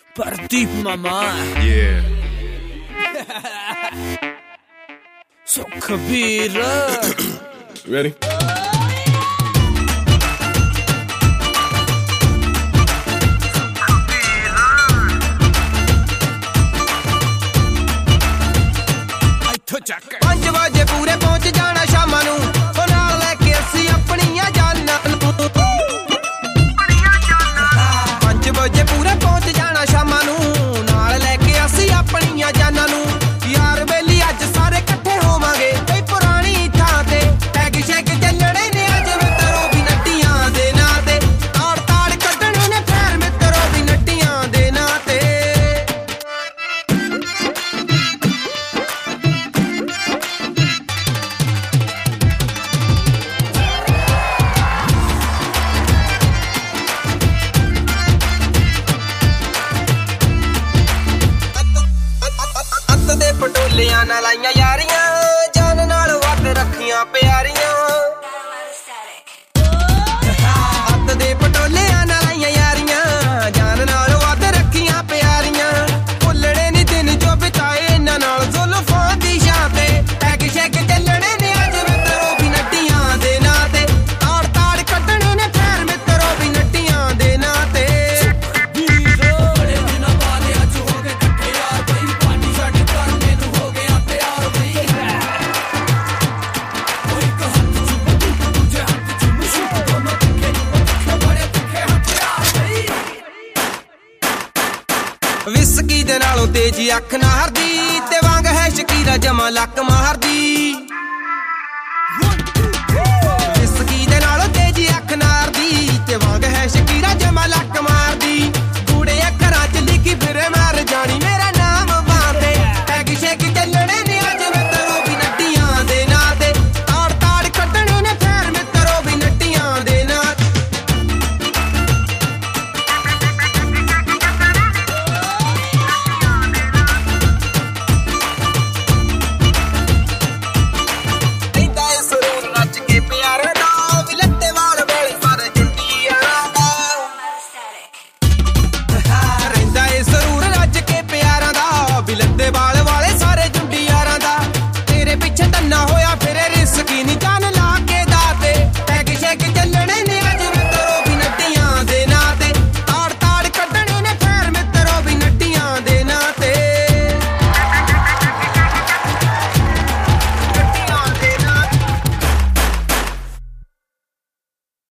Pardeep Mama. Yeah. So Kabir. Ready? ਪੰਜ ਵਜੇ ਪੂਰੇ ਪਹੁੰਚ ਜਾਣਾ ਸ਼ਾਮਾਂ ਨੂੰ ਉਹ ਨਾਲ ਲੈ ਕੇ ਅਸੀਂ ਆਪਣੀਆਂ ਜਾਨਾਂ ਨੂੰ 5 ਵਜੇ ਪੂਰੇ ਪਹੁੰਚ ਜਾਣਾ ਸ਼ਾਮਾਂ ਨੂੰ ਨਾਲ ਲੈ ਕੇ ਅਸੀਂ ਆਪਣੀਆਂ ਜਾਨਾਂ ਨੂੰ ਯਾਰ ਵੇਲੀ ਅੱਜ ਸਾਰੇ ਇਕੱਠੇ ਹੋਵਾਂਗੇ ਕੋਈ ਪੁਰਾਣੀ ਥਾਂ ਤੇ ਟੈਗ ਸ਼ੈਗ ਚੱਲਣੇ ਨੇ ਅੱਜ ਮਿੱਤਰੋ ਵੀ ਨੱਟੀਆਂ ਦੇ ਨਾਂ ਤੇ ਤਾੜ ਤਾੜ ਕੱਢਣੇ ਨੇ ਫੇਰ ਮਿੱਤਰੋ ਵੀ ਨੱਟੀਆਂ ਦੇ ਨਾਂ ਤੇ ਦੇ ਪਟੋਲਿਆਂ ਨਾਲ ਆਈਆਂ ਯਾਰੀਆਂ ਜਾਨ ਨਾਲ ਵੱਧ ਰੱਖੀਆਂ ਪਿਆਰੀਆਂ ਹੱਥ ਦੇ ਪਟੋਲਿਆਂ ਨਾਲ ਆਈਆਂ ਯਾਰੀਆਂ ਜਾਨ ਨਾਲ ਵੱਧ ਰੱਖੀਆਂ ਪਿਆਰੀਆਂ ਭੁੱਲਣੇ ਨੀ ਦਿਨ ਜੋ ਬਿਤਾਏ ਇਹਨਾਂ ਨਾਲ ਜ਼ੁਲਫਾਂ ਦੀ ਛਾਂ ਤੇ ਟੈਗ ਸ਼ੈਗ ਚੱਲਣੇ ਨੇ ਅੱਜ ਮਿੱਤਰੋ ਵੀ ਨੱਟੀਆਂ ਦੇ ਨਾਂ ਤੇ ਤਾੜ ਤਾੜ ਕੱਢਣੇ ਨੇ ਫੇਰ ਮਿੱਤਰੋ ਵੀ ਨੱਟੀਆਂ ਦੇ ਨਾਂ ਤੇ ਵਿਸਕੀ ਦੇ ਨਾਲੋਂ ਤੇਜੀ ਅੱਖ ਨਾ ਹਰਦੀ ਤੇ ਵਾਂਗ ਹੈ ਸ਼ਕੀਰਾ ਜਮਾ ਲੱਕ ਮਾਰਦੀ